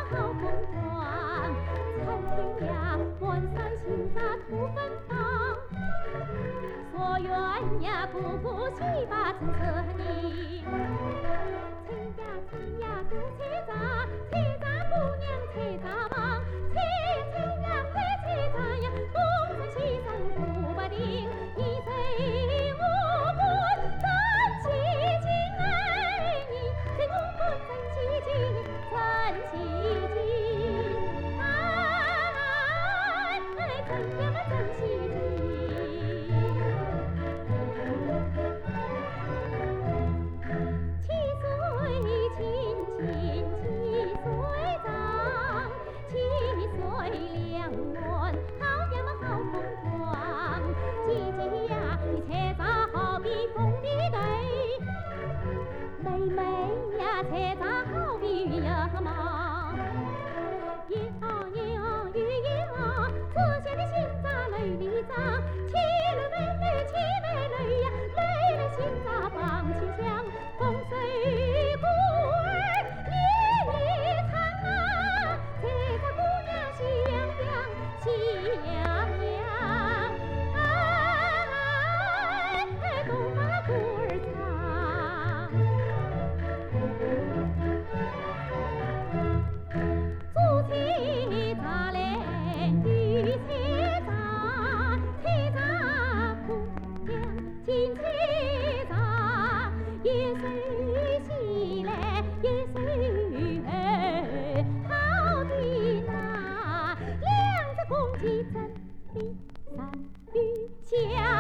好风光，参天呀，万山新扎土芬芳。所愿呀，姑姑喜把成色的，称呀都菜杂，菜杂姑娘菜杂忙，菜呀快菜杂呀，东山西山顾不定，你随我滚真起劲哎，你随我滚真起劲，真起劲，哎，真呀嘛真起劲。七岁亲亲七岁长，七岁两门好呀嘛好风光。姐姐呀，你菜杂好比风的cây，妹妹呀菜杂好比鱼呀嘛。呀鱼呀，自家的心杂累里杂，七累妹累七妹累呀，累累心杂放清香，风水鼓儿里唱啊，菜杂姑娘喜洋洋喜洋洋，哎，都把鼓儿唱。做菜杂嘞，鱼菜杂，菜杂姑娘进菜杂，也随喜嘞，也随好的那两只公鸡真比三鱼香。